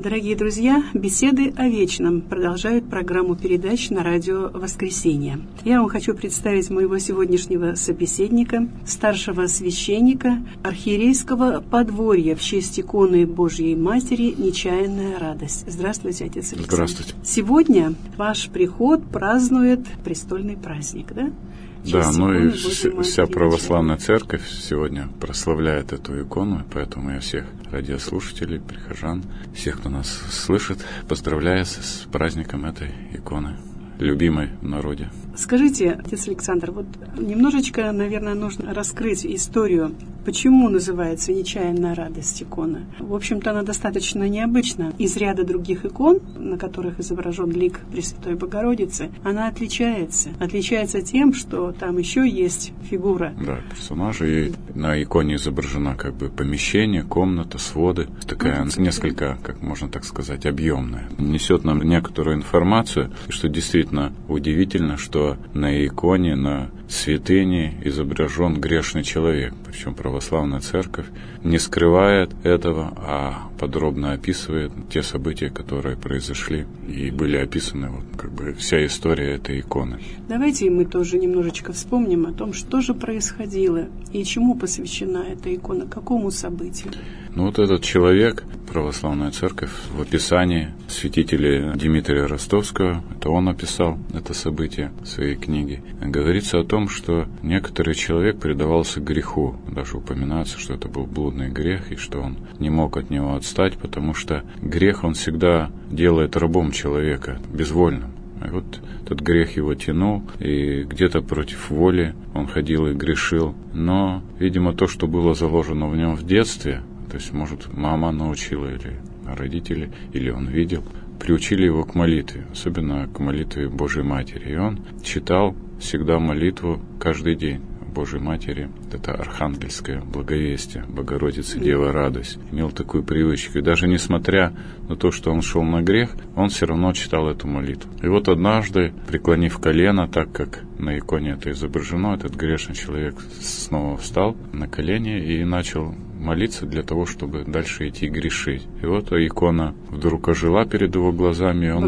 Дорогие друзья, беседы о вечном продолжают программу передач на радио «Воскресенье». Я вам хочу представить моего сегодняшнего собеседника, старшего священника архиерейского подворья в честь иконы Божьей Матери «Нечаянная радость». Здравствуйте, отец Александр. Здравствуйте. Сегодня ваш приход празднует престольный праздник, да? Да, и вся православная церковь сегодня прославляет эту икону, поэтому я всех радиослушателей, прихожан, всех, кто нас слышит, поздравляю с праздником этой иконы, любимой в народе. Скажите, отец Александр, вот немножечко, наверное, нужно раскрыть историю, почему называется «Нечаянная радость» икона. В общем-то, она достаточно необычна. Из ряда других икон, на которых изображен лик Пресвятой Богородицы, она отличается. Отличается тем, что там еще есть фигура. Да, персонажи. И на иконе изображена как бы помещение, комната, своды. Такая несколько, как можно так сказать, объемная. Несет нам некоторую информацию, что действительно удивительно, что на иконе, на святыне изображен грешный человек. Причем православная церковь не скрывает этого, а подробно описывает те события, которые произошли и были описаны, вся история этой иконы. Давайте мы тоже немножечко вспомним о том, что же происходило и чему посвящена эта икона, какому событию. Этот человек, православная церковь, в описании святителя Дмитрия Ростовского, это он описал это событие в своей книге, говорится о том, что некоторый человек предавался греху. Даже упоминается, что это был блудный грех, и что он не мог от него отстать, потому что грех он всегда делает рабом человека, безвольным. И этот грех его тянул, и где-то против воли он ходил и грешил. Но, видимо, то, что было заложено в нем в детстве, то есть, может, мама научила, или родители, или он видел, приучили его к молитве, особенно к молитве Божьей Матери. И он читал всегда молитву каждый день Божьей Матери. Это архангельское благовестие, Богородица, Дева, радость. Имел такую привычку. И даже несмотря на то, что он шел на грех, он все равно читал эту молитву. И однажды, преклонив колено, так как на иконе это изображено, этот грешный человек снова встал на колени и начал молиться для того, чтобы дальше идти грешить. И икона вдруг ожила перед его глазами, и он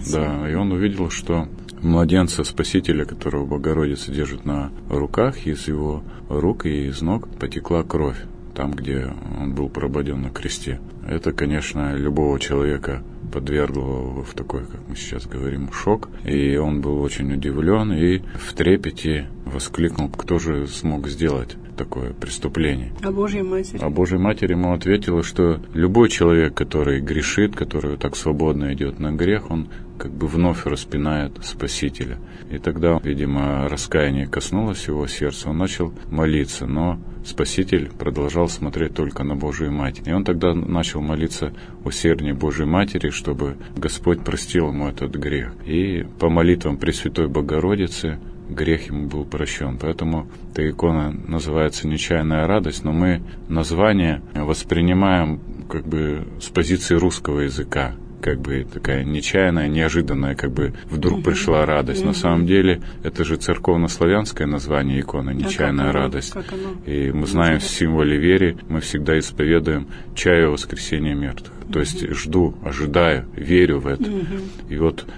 увидел, что младенца Спасителя, которого Богородица держит на руках, из его рук и из ног потекла кровь, там, где он был прободен на кресте. Это, конечно, любого человека подвергло его в такой, как мы сейчас говорим, шок. И он был очень удивлен и в трепете воскликнул: кто же смог сделать такое преступление? О Божьей Матери. А Божья Матерь ему ответила, что любой человек, который грешит, который так свободно идет на грех, он как бы вновь распинает Спасителя. И тогда, видимо, раскаяние коснулось его сердца, он начал молиться, но Спаситель продолжал смотреть только на Божию Матерь. И он тогда начал молиться усерднее Божьей Матери, чтобы Господь простил ему этот грех. И по молитвам Пресвятой Богородицы грех ему был прощен. Поэтому эта икона называется «Нечаянная радость», но мы название воспринимаем как бы с позиции русского языка. Как бы такая нечаянная, неожиданная, как бы вдруг пришла радость. На самом деле, это же церковно-славянское название иконы «Нечаянная радость». И мы знаем в символе веры, мы всегда исповедуем чаю воскресения мертвых. То есть жду, ожидаю, верю в это. И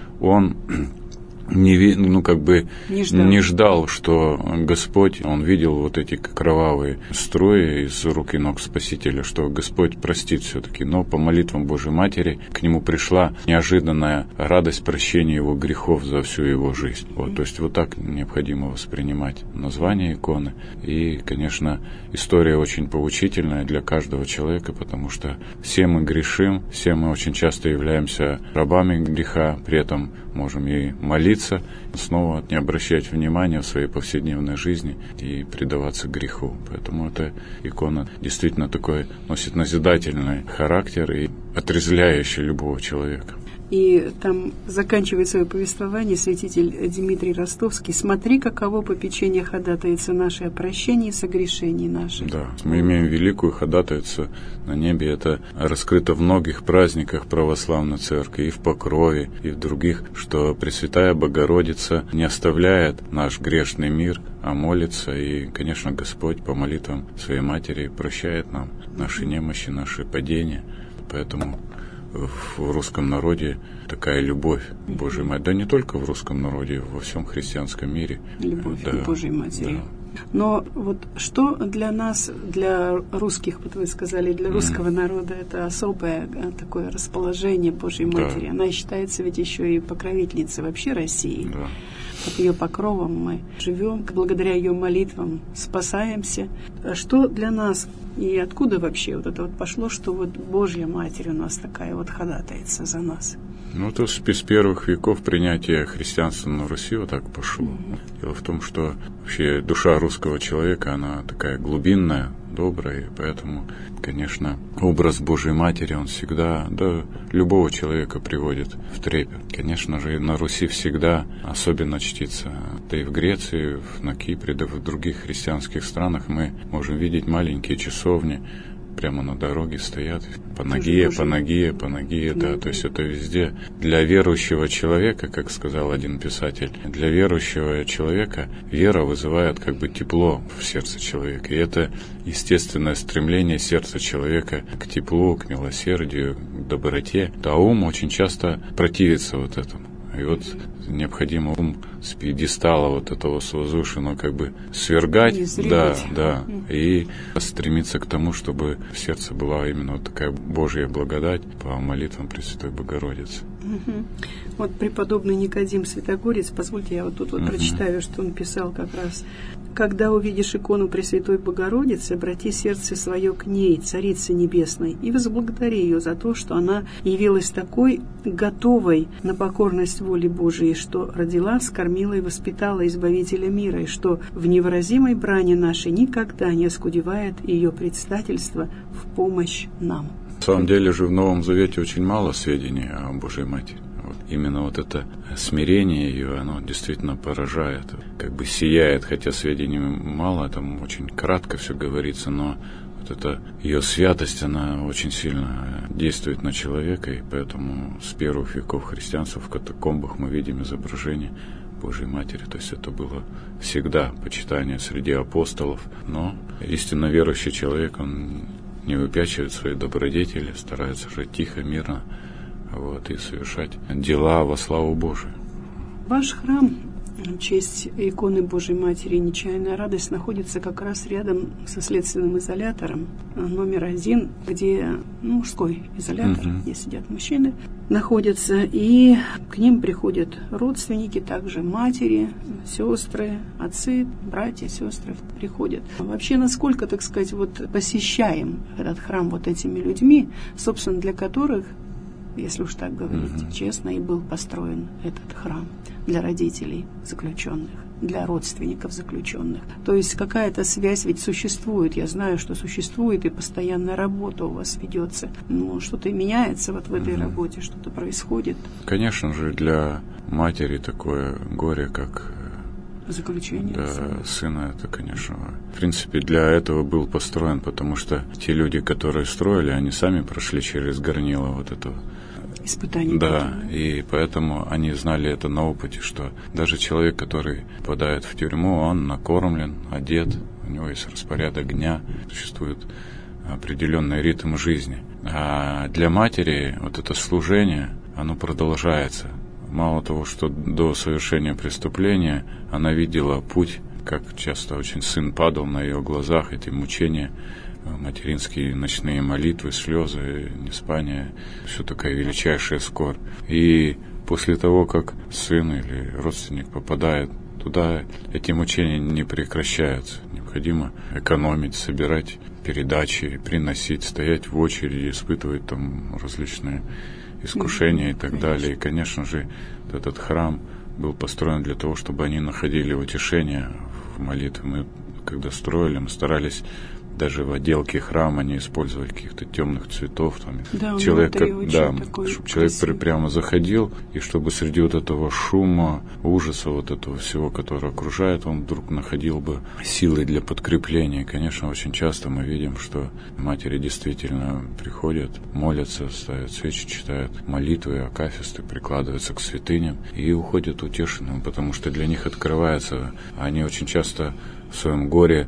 он не ждал, что Господь, он видел эти кровавые струи из рук и ног Спасителя, что Господь простит все-таки. Но по молитвам Божьей Матери к нему пришла неожиданная радость прощения его грехов за всю его жизнь. То есть так необходимо воспринимать название иконы. И, конечно, история очень поучительная для каждого человека, потому что все мы грешим, все мы очень часто являемся рабами греха, при этом можем и молиться, снова не обращать внимания в своей повседневной жизни и предаваться греху. Поэтому эта икона действительно такой носит назидательный характер и отрезвляющий любого человека. И там заканчивает свое повествование святитель Дмитрий Ростовский: «Смотри, каково попечение ходатайца наше о прощении согрешений наших». Да, мы имеем великую ходатайцу на небе. Это раскрыто в многих праздниках православной церкви, и в Покрове, и в других, что Пресвятая Богородица не оставляет наш грешный мир, а молится. И, конечно, Господь по молитвам Своей Матери прощает нам наши немощи, наши падения. Поэтому в русском народе такая любовь к Божьей Матери. Да не только в русском народе, во всем христианском мире. Любовь к Божьей Матери. Да. Но вот что для нас, для русских, вот вы сказали, для русского народа, это особое такое расположение Божьей Матери. Она считается ведь еще и покровительницей вообще России. Да. Под ее покровом мы живем, благодаря ее молитвам спасаемся. А что для нас и откуда вообще вот это вот пошло, что вот Божья Матерь у нас такая вот ходатайца за нас? Ну, это с первых веков принятия христианства на Руси вот так пошло. Дело в том, что вообще душа русского человека, она такая глубинная, добрая, и поэтому, конечно, образ Божьей Матери, он всегда, да, любого человека приводит в трепет. Конечно же, на Руси всегда особенно чтится, да и в Греции, на Кипре, да и в других христианских странах мы можем видеть маленькие часовни, прямо на дороге стоят, по ноге, да, то есть это везде. Для верующего человека, как сказал один писатель, для верующего человека вера вызывает как бы тепло в сердце человека, и это естественное стремление сердца человека к теплу, к милосердию, к доброте, а ум очень часто противится вот этому. И вот необходимо ум с пьедестала вот этого возвышенного как бы свергать, да, и стремиться к тому, чтобы в сердце была именно вот такая Божья благодать по молитвам Пресвятой Богородицы. Вот преподобный Никодим Святогорец, позвольте, я вот тут вот прочитаю, что он писал как раз. «Когда увидишь икону Пресвятой Богородицы, обрати сердце свое к ней, Царице Небесной, и возблагодари ее за то, что она явилась такой готовой на покорность воле Божией, что родила, вскормила и воспитала Избавителя мира, и что в невыразимой брани нашей никогда не оскудевает ее предстательство в помощь нам». На самом деле же в Новом Завете очень мало сведений о Божьей Матери. Именно вот это смирение ее, оно действительно поражает, как бы сияет, хотя сведений мало, там очень кратко все говорится, но вот эта ее святость, она очень сильно действует на человека, и поэтому с первых веков христианства в катакомбах мы видим изображение Божьей Матери, то есть это было всегда почитание среди апостолов, но истинно верующий человек, он не выпячивает свои добродетели, старается жить тихо, мирно, вот, и совершать дела во славу Божию. Ваш храм в честь иконы Божьей Матери «Нечаянная радость» находится как раз рядом со следственным изолятором номер 1, где мужской изолятор, где сидят мужчины, находятся, и к ним приходят родственники, также матери, сестры, отцы, братья, сестры приходят. Вообще, насколько, так сказать, вот посещаем этот храм вот этими людьми, собственно, для которых, если уж так говорить, честно, и был построен этот храм для родителей заключенных, для родственников заключенных. То есть какая-то связь ведь существует. Я знаю, что существует, и постоянная работа у вас ведется. Ну, что-то меняется вот в этой работе, что-то происходит. Конечно же, для матери такое горе, как заключение сына, это, конечно, в принципе, для этого был построен, потому что те люди, которые строили, они сами прошли через горнило вот этого испытаний. Да, и поэтому они знали это на опыте, что даже человек, который попадает в тюрьму, он накормлен, одет, у него есть распорядок дня, существует определенный ритм жизни. А для матери вот это служение, оно продолжается. Мало того, что до совершения преступления она видела путь, как часто очень сын падал на ее глазах, эти мучения, материнские ночные молитвы, слезы, неспание, все такая величайшая скорбь. И после того, как сын или родственник попадает туда, эти мучения не прекращаются. Необходимо экономить, собирать передачи, приносить, стоять в очереди, испытывать там различные искушения и так далее. И, конечно же, этот храм был построен для того, чтобы они находили утешение в молитве. Мы, когда строили, мы старались даже в отделке храма не использовать каких-то темных цветов. Там, да, человек, чтобы человек прямо заходил, и чтобы среди вот этого шума, ужаса, вот этого всего, которое окружает, он вдруг находил бы силы для подкрепления. И, конечно, очень часто мы видим, что матери действительно приходят, молятся, ставят свечи, читают молитвы, акафисты, прикладываются к святыням и уходят утешенным, потому что для них открывается, они очень часто в своем горе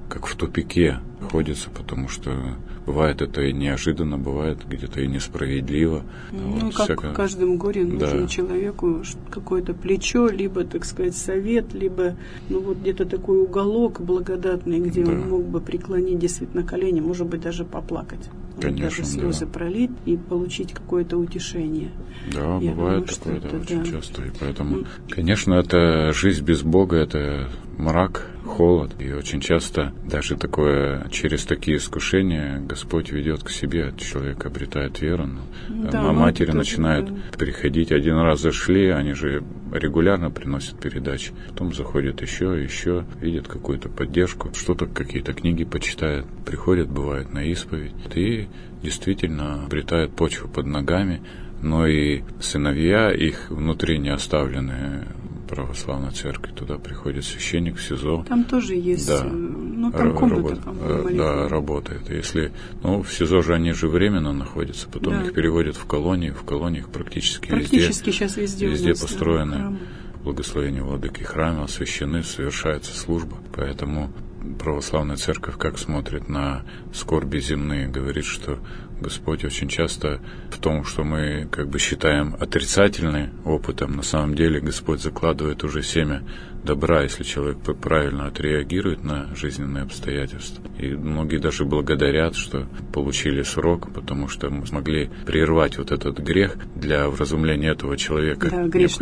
как в тупике находится, потому что бывает это и неожиданно, бывает где-то и несправедливо. Ну, как в каждом горе нужно человеку какое-то плечо, либо, так сказать, совет, либо где-то такой уголок благодатный, где он мог бы преклонить действительно колени, может быть, даже поплакать. Конечно, даже слезы пролить и получить какое-то утешение. Да, я бывает думаю, такое, очень часто. И поэтому, конечно, это жизнь без Бога, это мрак, холод. И очень часто даже через такие искушения Господь ведет к себе, человек обретает веру. Матери начинают приходить. Один раз зашли, они же регулярно приносят передачи. Потом заходят еще, видят какую-то поддержку, что-то, какие-то книги почитают. Приходят, бывает, на исповедь. И действительно обретают почву под ногами. Но и сыновья их внутри не оставлены православной церкви. Туда приходит священник в СИЗО. Там тоже есть, там комната, по-моему, работает. Если, в СИЗО же они же временно находятся, потом их переводят в колонии. В колониях практически сейчас везде построены благословение владыки храма, освящены, совершается служба. Поэтому православная церковь как смотрит на скорби земные, говорит, что Господь очень часто в том, что мы считаем отрицательным опытом, на самом деле Господь закладывает уже семя добра, если человек правильно отреагирует на жизненные обстоятельства. И многие даже благодарят, что получили срок, потому что мы смогли прервать вот этот грех. Для вразумления этого человека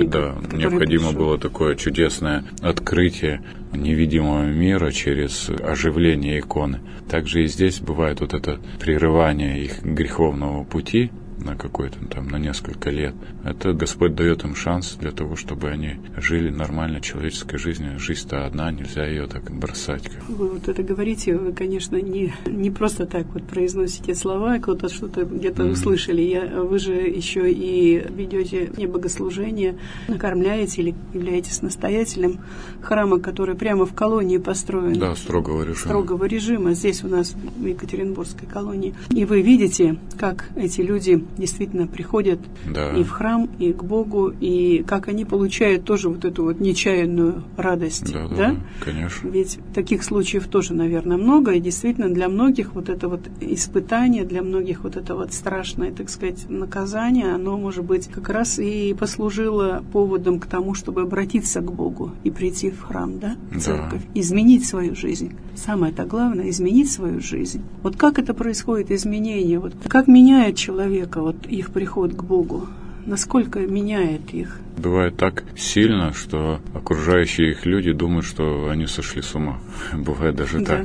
необходимо было такое чудесное открытие невидимого мира через оживление иконы. Также и здесь бывает вот это прерывание их греховного пути на на несколько лет. Это Господь дает им шанс для того, чтобы они жили нормальной человеческой жизнью. Жизнь-то одна, нельзя ее так бросать. Вы вот это говорите, вы, конечно, не просто так произносите слова, кто-то что-то где-то услышали. Вы же еще и ведете богослужение, накормляете или являетесь настоятелем храма, который прямо в колонии построен. Да, строгого режима. Здесь у нас в Екатеринбургской колонии. И вы видите, как эти люди действительно приходят и в храм, и к Богу, и как они получают тоже вот эту нечаянную радость. Да, конечно. Ведь таких случаев тоже, наверное, много, и действительно для многих это испытание, для многих это страшное, так сказать, наказание, оно, может быть, как раз и послужило поводом к тому, чтобы обратиться к Богу и прийти в храм, в церковь, изменить свою жизнь. Самое-то главное — изменить свою жизнь. Как это происходит, изменение? Как меняет человека их приход к Богу? Насколько меняет их? Бывает так сильно, что окружающие их люди думают, что они сошли с ума. Бывает даже так.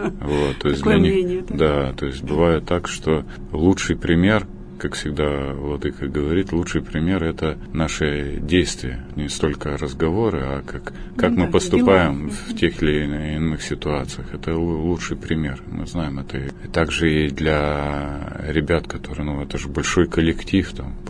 То есть такое мнение. То есть бывает так, что лучший пример, как всегда владыка говорит, лучший пример — это наши действия, не столько разговоры, а как мы поступаем в тех или иных ситуациях. Это лучший пример. Мы знаем это. И также и для ребят, которые, это же большой коллектив,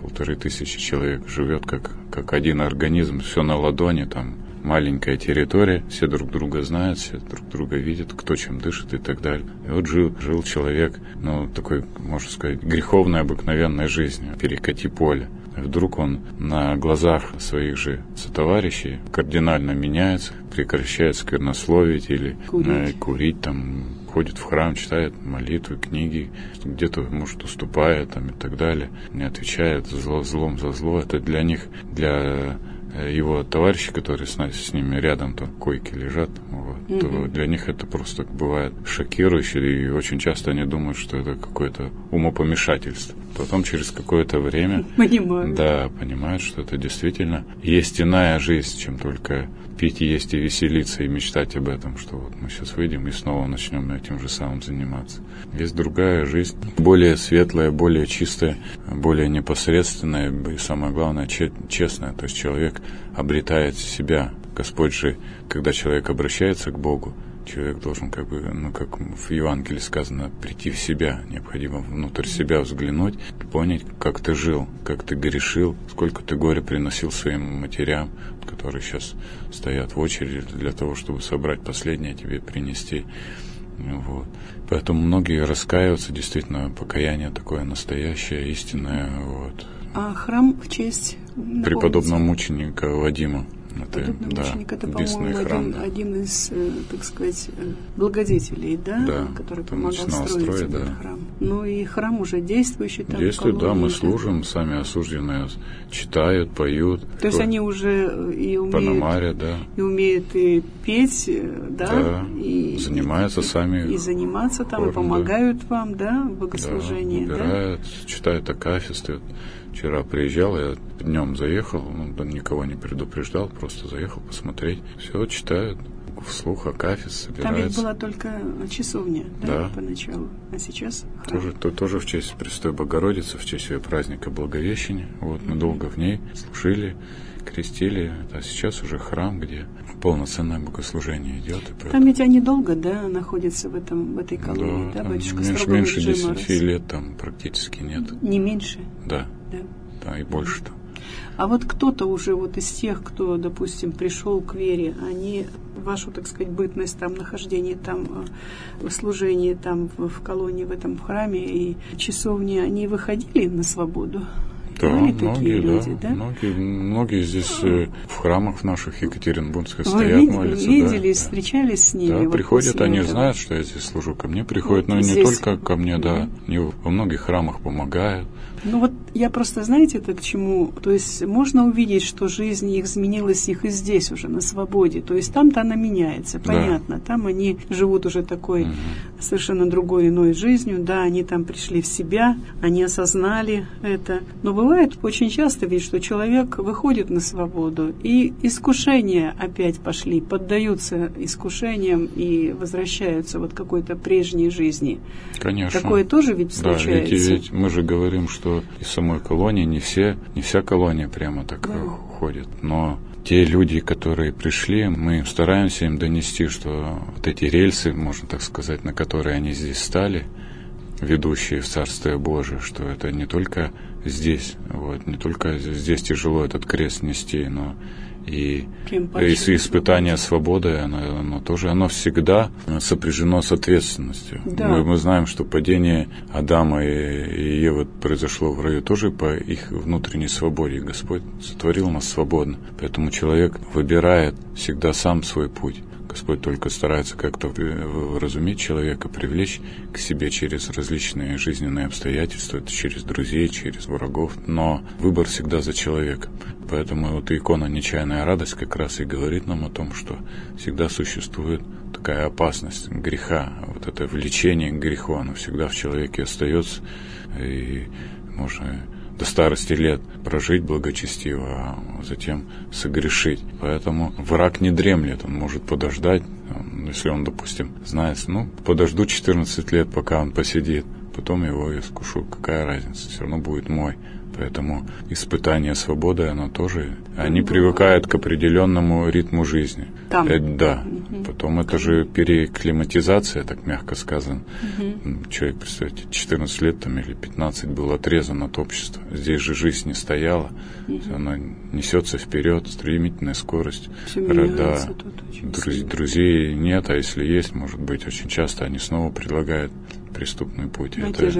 1500 человек живет как один организм, все на ладони, маленькая территория, все друг друга знают, все друг друга видят, кто чем дышит и так далее. И жил человек, такой, можно сказать, греховной, обыкновенной жизнью, перекати поле. И вдруг он на глазах своих же сотоварищей кардинально меняется, прекращает сквернословить или курить, ходит в храм, читает молитвы, книги, где-то, может, уступает и так далее, не отвечает злом за зло. Это для них, для его товарищи, которые с ними рядом, койки лежат, то для них это просто бывает шокирующе, и очень часто они думают, что это какое-то умопомешательство. Потом через какое-то время понимают, что это действительно есть иная жизнь, чем только пить, есть и веселиться, и мечтать об этом, что мы сейчас выйдем и снова начнем этим же самым заниматься. Есть другая жизнь, более светлая, более чистая, более непосредственная и, самое главное, честная. То есть человек обретает себя. Господь же, когда человек обращается к Богу, человек должен как в Евангелии сказано, прийти в себя. Необходимо внутрь себя взглянуть, понять, как ты жил, как ты грешил, сколько ты горя приносил своим матерям, которые сейчас стоят в очереди для того, чтобы собрать последнее тебе принести. Поэтому многие раскаиваются, действительно, покаяние такое настоящее, истинное. А храм в честь преподобного мученика Вадима. Подобный мученик, это, единственный храм, один из, так сказать, благодетелей, да, который помогал строить этот храм. Ну и храм уже действующий там. Действует, да, мы служим, сами осужденные читают, поют. То есть они уже и умеют, Пономаря, да. И умеют и петь, да, и занимаются сами. И заниматься там, хором, и помогают вам, да, в богослужении. Да, убирают, читают акафисты. Вчера приезжал, я днем заехал, никого не предупреждал, просто заехал посмотреть. Все читают, вслух акафист собирается. Там ведь была только часовня, да, поначалу, а сейчас храм. Тоже в честь Престой Богородицы, в честь ее праздника Благовещения. Вот мы долго в ней служили, крестили, а сейчас уже храм, где полноценное богослужение идет. Там ведь они долго, да, находятся в этой колонии, да, батюшка? Меньше 10 лет там практически нет. Не меньше? Да, и больше там. А вот кто-то уже вот из тех, кто, допустим, пришел к вере, они вашу, так сказать, бытность, там, нахождение там, служение там в колонии, в этом храме и часовне, они выходили на свободу? Да, были такие люди, да? Многие здесь в храмах наших Екатеринбургских стоят, молятся. Видели, встречались с ними? Да, вот приходят, они знают, что я здесь служу, ко мне приходят, но не только ко мне, да, во многих храмах помогают. Ну вот я просто, знаете, это к чему? То есть можно увидеть, что жизнь их изменилась, их и здесь уже, на свободе. То есть там-то она меняется, понятно. Там они живут уже такой совершенно другой, иной жизнью. Да, они там пришли в себя, они осознали это. Но бывает очень часто ведь, что человек выходит на свободу, и искушения опять пошли, поддаются искушениям и возвращаются вот к какой-то прежней жизни. Конечно. Такое тоже ведь случается. Да, ведь мы же говорим, что из самой колонии не вся колония прямо так ходит, но те люди, которые пришли, мы стараемся им донести, что вот эти рельсы, можно так сказать, на которые они здесь стали, ведущие в Царствие Божие, что это не только здесь, не только здесь тяжело этот крест нести, но и испытание свободы, оно всегда сопряжено с ответственностью. Да. Мы знаем, что падение Адама и Евы произошло в раю тоже по их внутренней свободе. Господь сотворил нас свободно. Поэтому человек выбирает всегда сам свой путь. Господь только старается как-то вразумить человека, привлечь к себе через различные жизненные обстоятельства, это через друзей, через врагов, но выбор всегда за человеком. Поэтому вот икона «Нечаянная радость» как раз и говорит нам о том, что всегда существует такая опасность греха, вот это влечение к греху, оно всегда в человеке остается, и можно до старости лет прожить благочестиво, а затем согрешить. Поэтому враг не дремлет, он может подождать, если он, допустим, знает, подожду 14 лет, пока он посидит, потом его искушу, какая разница, все равно будет мой. Поэтому испытание свободы, оно тоже, они привыкают к определенному ритму жизни. Да. Потом это же переклиматизация, так мягко сказано. Человек, представьте, 14 лет там, или 15 был отрезан от общества. Здесь же жизнь не стояла. Она несется вперед, стремительная скорость. Друзей нет, а если есть, может быть, очень часто они снова предлагают преступный путь.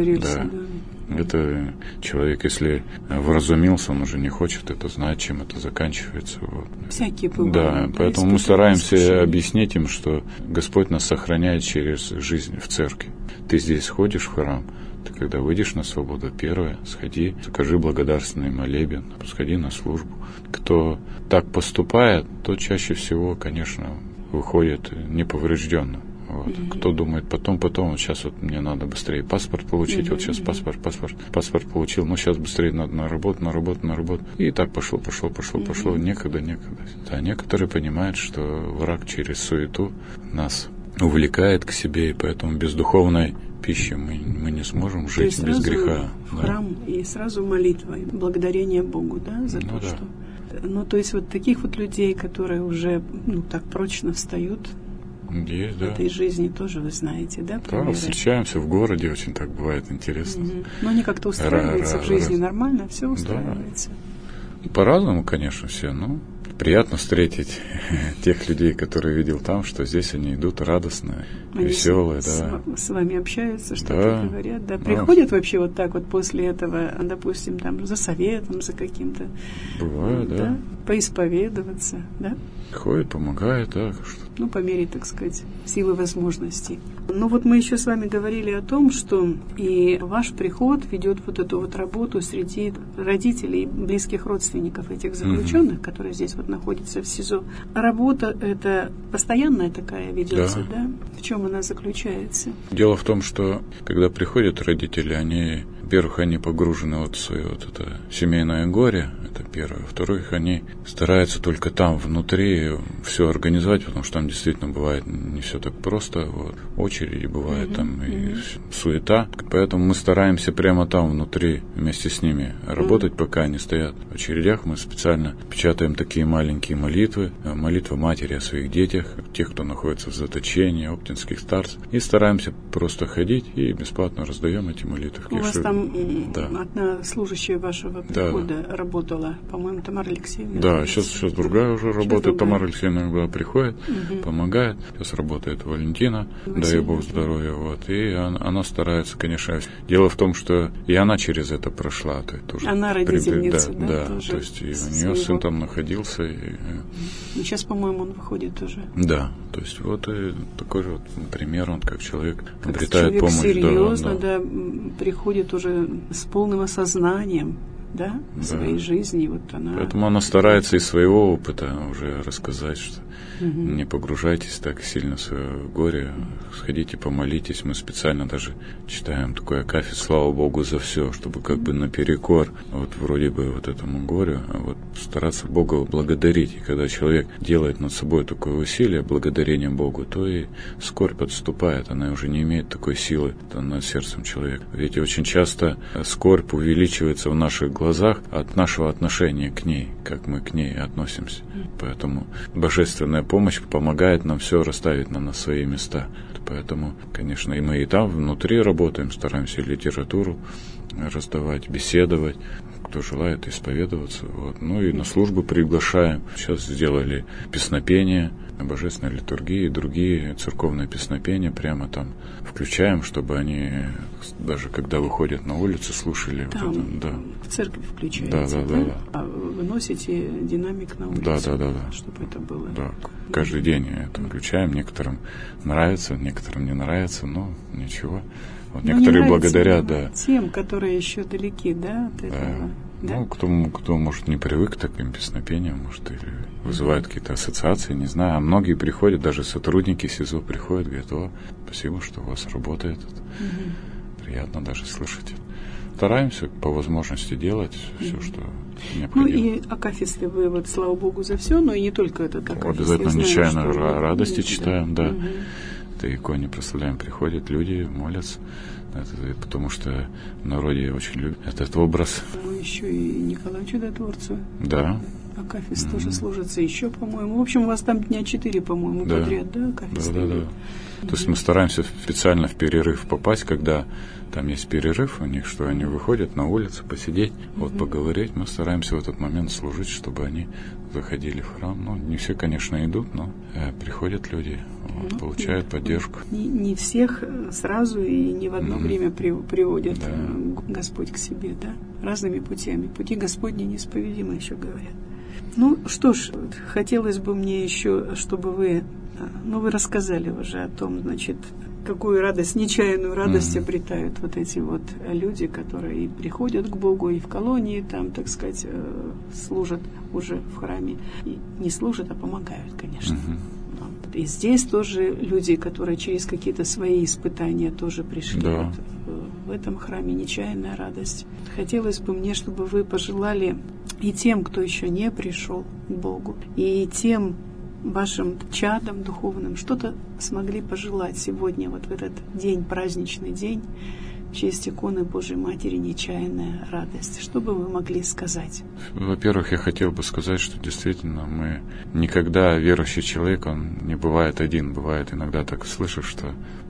Это человек, если вразумился, он уже не хочет это знать, чем это заканчивается. Всякие бывают. Да, поэтому мы стараемся объяснить им, что Господь нас сохраняет через жизнь в церкви. Ты здесь ходишь в храм, ты когда выйдешь на свободу, первое, сходи, скажи благодарственный молебен, сходи на службу. Кто так поступает, тот чаще всего, конечно, выходит неповрежденным. Кто думает, потом, сейчас вот мне надо быстрее паспорт получить, вот сейчас паспорт получил, сейчас быстрее надо на работу. И так пошло, некогда. А некоторые понимают, что враг через суету нас увлекает к себе, и поэтому без духовной пищи мы не сможем жить без греха. В храм и сразу молитва, благодарение Богу, за то, что... то есть вот таких вот людей, которые уже так прочно встают, есть, в этой жизни тоже вы знаете, да? Да, встречаемся в городе, очень так бывает интересно. Но они как-то устраиваются в жизни нормально, все устраивается. По-разному, конечно, все, приятно встретить тех людей, которые видел там, что здесь они идут радостные, веселые. С вами общаются, что-то говорят. Да. Приходят вообще вот так вот после этого, допустим, там за советом, за каким-то... Бывает, да. Поисповедоваться, да? Ходят, помогают, да. Ну, по мере, так сказать, силы возможностей. Ну, вот мы еще с вами говорили о том, что и ваш приход ведет вот эту вот работу среди родителей и близких родственников этих заключенных, которые здесь вот находятся в СИЗО. Работа эта постоянная такая ведется, да? В чем она заключается? Дело в том, что когда приходят родители, они, во-первых, они погружены вот в свое вот это семейное горе, это первое. Во-вторых, они стараются только там, внутри, все организовать, потому что там действительно бывает не все так просто. Вот. Очереди бывают там и суета. Поэтому мы стараемся прямо там, внутри, вместе с ними работать, пока они стоят в очередях. Мы специально печатаем такие маленькие молитвы. Молитва матери о своих детях, тех, кто находится в заточении, оптинских старцев. И стараемся просто ходить и бесплатно раздаем эти молитвы. У вас там одна служащая вашего прихода работала, по-моему, Тамара Алексеевна. Да, сейчас другая уже работает. Тамара Алексеевна иногда приходит, помогает. Сейчас работает Валентина, дай Бог здоровья. Вот. И она старается, конечно. Дело в том, что и она через это прошла. То есть тоже она родительница, да, то есть и у нее сын там находился. И сейчас, по-моему, он выходит тоже. Да, то есть вот и такой же вот пример, он как человек как обретает помощь. Серьезно, приходит уже с полным осознанием, своей жизни. Вот она... Поэтому она старается из своего опыта уже рассказать, что не погружайтесь так сильно в свое горе, сходите, помолитесь. Мы специально даже читаем такой акафист «Слава Богу за все», чтобы как бы наперекор вот вроде бы вот этому горю, а вот стараться Бога благодарить. И когда человек делает над собой такое усилие благодарением Богу, то и скорбь отступает, она уже не имеет такой силы над сердцем человека. Ведь очень часто скорбь увеличивается в наших глазах от нашего отношения к ней, как мы к ней относимся. Поэтому божественная помощь помогает нам все расставить на свои места. Поэтому, конечно, и мы и там внутри работаем, стараемся литературу раздавать, беседовать. Кто желает исповедоваться. Вот. Ну и на службу приглашаем. Сейчас сделали песнопение, божественная литургия и другие церковные песнопения прямо там включаем, чтобы они даже когда выходят на улицу, слушали. Там, вот это, в церкви включаете, да? А вы носите динамик на улицу, чтобы это было. Да, каждый день это включаем. Некоторым нравится, некоторым не нравится, но ничего. Вот некоторые благодарят, тем, которые еще далеки, от этого. Ну, кто, может, не привык к таким песнопениям, может, или вызывает какие-то ассоциации, не знаю. А многие приходят, даже сотрудники СИЗО приходят, говорят: спасибо, что у вас работает. Приятно даже слышать. Стараемся по возможности делать все, что необходимо. Ну и акафисты вы, слава Богу, за все, но и не только этот акафист. Обязательно нечаянно радости читаем, Это иконе прославляем, приходят люди, молятся. Это потому что в народе очень любят этот образ. Еще и Николаю Чудотворцу. Да. Акафист тоже служится еще, по-моему. В общем, у вас там дня 4, по-моему, подряд, акафисты? Да. То есть мы стараемся специально в перерыв попасть, когда там есть перерыв у них, что они выходят на улицу посидеть, поговорить. Мы стараемся в этот момент служить, чтобы они заходили в храм. Ну, не все, конечно, идут, но приходят люди, получают поддержку. Не всех сразу и не в одно время приводит Господь к себе, разными путями. Пути Господни неисповедимы, еще говорят. Ну, что ж, хотелось бы мне еще, чтобы вы рассказали уже о том, какую радость, нечаянную радость обретают вот эти вот люди, которые и приходят к Богу, и в колонии там, так сказать, служат уже в храме. И не служат, а помогают, конечно. И здесь тоже люди, которые через какие-то свои испытания тоже пришли. Да. В этом храме нечаянная радость. Хотелось бы мне, чтобы вы пожелали и тем, кто еще не пришел к Богу, и тем вашим чадам духовным что-то смогли пожелать сегодня, вот в этот день, праздничный день, в честь иконы Божьей Матери «Нечаянная радость». Что бы вы могли сказать? Во-первых, я хотел бы сказать, что действительно мы никогда, верующий человек, он не бывает один. Бывает иногда так слышишь, что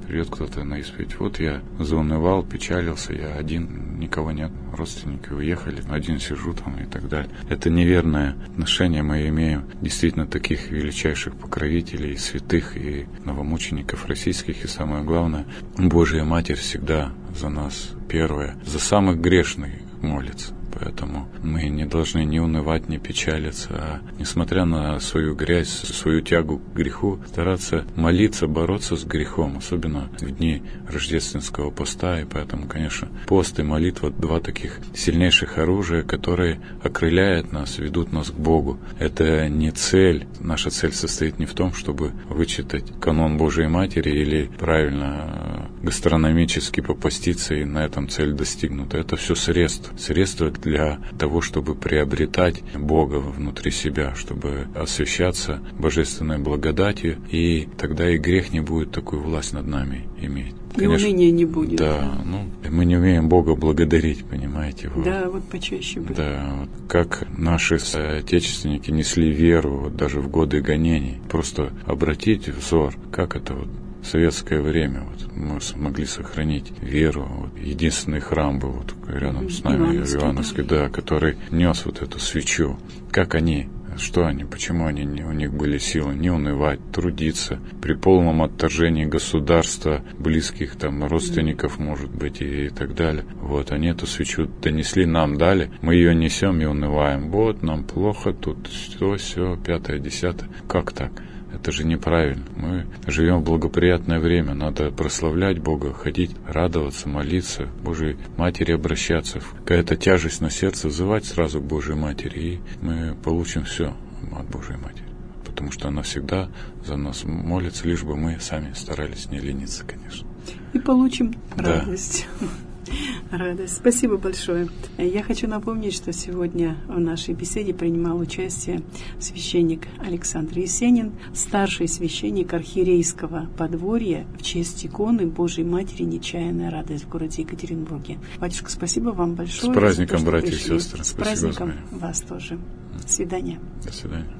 придет кто-то на исповедь. Вот я заунывал, печалился, я один, никого нет, родственники уехали, один сижу там и так далее. Это неверное отношение. Мы имеем действительно таких величайших покровителей, святых и новомучеников российских, и самое главное, Божья Матерь всегда за нас первая, за самых грешных молится. Поэтому мы не должны ни унывать, ни печалиться, а несмотря на свою грязь, свою тягу к греху, стараться молиться, бороться с грехом, особенно в дни рождественского поста. И поэтому, конечно, пост и молитва — два таких сильнейших оружия, которые окрыляют нас, ведут нас к Богу. Это не цель. Наша цель состоит не в том, чтобы вычитать канон Божией Матери или правильно гастрономически попаститься, и на этом цель достигнута. Это все средства для того, чтобы приобретать Бога внутри себя, чтобы освящаться божественной благодатью, и тогда и грех не будет такую власть над нами иметь. Конечно, и уныния не будет. Да, мы не умеем Бога благодарить, понимаете? Да, вот почаще бы. Да, вот как наши соотечественники несли веру вот даже в годы гонений. Просто обратите взор, как это вот в советское время вот мы смогли сохранить веру. Вот единственный храм был вот рядом с нами, Ивановский, да, который нес вот эту свечу. Как они, что они, почему они, у них были силы не унывать, трудиться при полном отторжении государства, близких там родственников, может быть, и так далее. Вот они эту свечу донесли, нам дали, мы ее несем и унываем. Вот нам плохо тут, все, 5-е, 10-е. Как так? Это же неправильно. Мы живем в благоприятное время. Надо прославлять Бога, ходить, радоваться, молиться, к Божьей Матери обращаться. Какая-то тяжесть на сердце, взывать сразу к Божьей Матери, и мы получим все от Божьей Матери. Потому что она всегда за нас молится, лишь бы мы сами старались не лениться, конечно. И получим радость. Радость. Спасибо большое. Я хочу напомнить, что сегодня в нашей беседе принимал участие священник Александр Есенин, старший священник архиерейского подворья в честь иконы Божьей Матери «Нечаянная радость» в городе Екатеринбурге. Батюшка, спасибо вам большое. С праздником, братья и сестры. С праздником вас тоже. До свидания. До свидания.